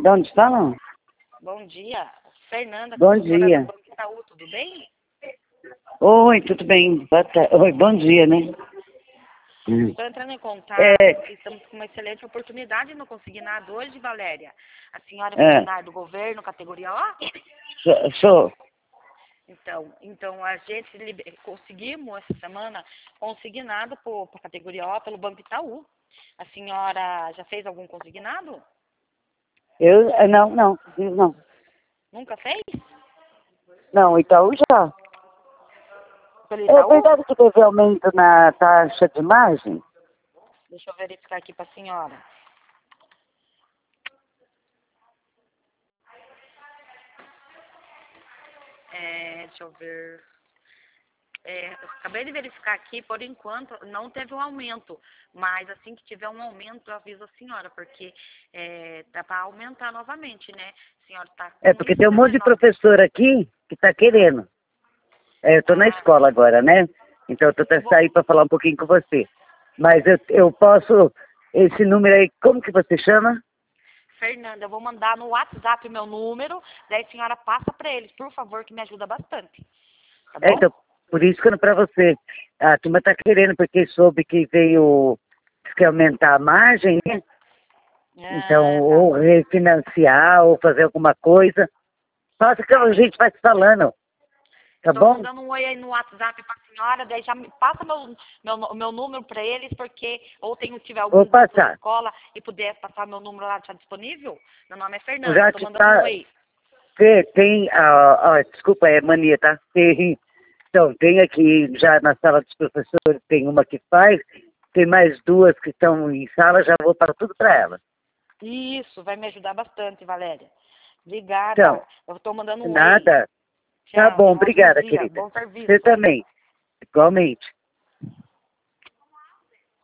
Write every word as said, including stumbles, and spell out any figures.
De onde falam? Bom dia. Fernanda, Bom consultora dia. do Banco Itaú, tudo bem? Oi, tudo bem? Boa ta- Oi, bom dia, né? Hum. Estou entrando em contato, É, porque estamos com uma excelente oportunidade no Consignado hoje, Valéria. A senhora é é, funcionária do governo, categoria O? sou, sou. Então, então a gente liber- conseguimos essa semana consignado para a categoria O pelo Banco Itaú. A senhora já fez algum consignado? Eu, eh, não, não, não. Nunca fez? Não, Itaú já. Pelo É Itaú? verdade que teve aumento na taxa de margem? Deixa eu verificar aqui para a senhora. É, deixa eu ver. É, eu acabei de verificar aqui, por enquanto não teve um aumento, mas assim que tiver um aumento eu aviso a senhora, porque é, dá para aumentar novamente, né? A senhora está É com porque tem um monte de um vírgula setenta e nove. professor aqui que está querendo. É, eu estou na Ah, escola agora, né? Então eu estou eu até vou, sair para falar um pouquinho com você. Mas eu, eu posso, esse número aí, como que você chama? Fernanda, eu vou mandar no WhatsApp o meu número, daí a senhora passa para eles, por favor, que me ajuda bastante, tá É, bom? então, por isso que eu para você. A turma está querendo, porque soube que veio, que aumentar a margem, né? Então, Ah, tá. ou refinanciar, ou fazer alguma coisa. Faça que a gente vai se falando, Eu tá estou bom? mandando um oi aí no WhatsApp para a senhora, daí já me passa meu, meu, meu número para eles, porque ou tenho, tiver Vou algum grupo da passar. escola e puder passar meu número lá, está disponível? Meu nome é Fernanda, Já estou te mandando um tá, oi. tem, tem ah, ah, desculpa, é mania, tá? Tem, então, tem aqui, já na sala dos professores, tem uma que faz, tem mais duas que estão em sala, já vou para tudo para ela. Isso, vai me ajudar bastante, Valéria. Obrigada. Então, Eu estou mandando um oi. nada. Tá Tchau, bom, tenha um ótimo obrigada, dia. querida. Bom Você serviço. também, igualmente.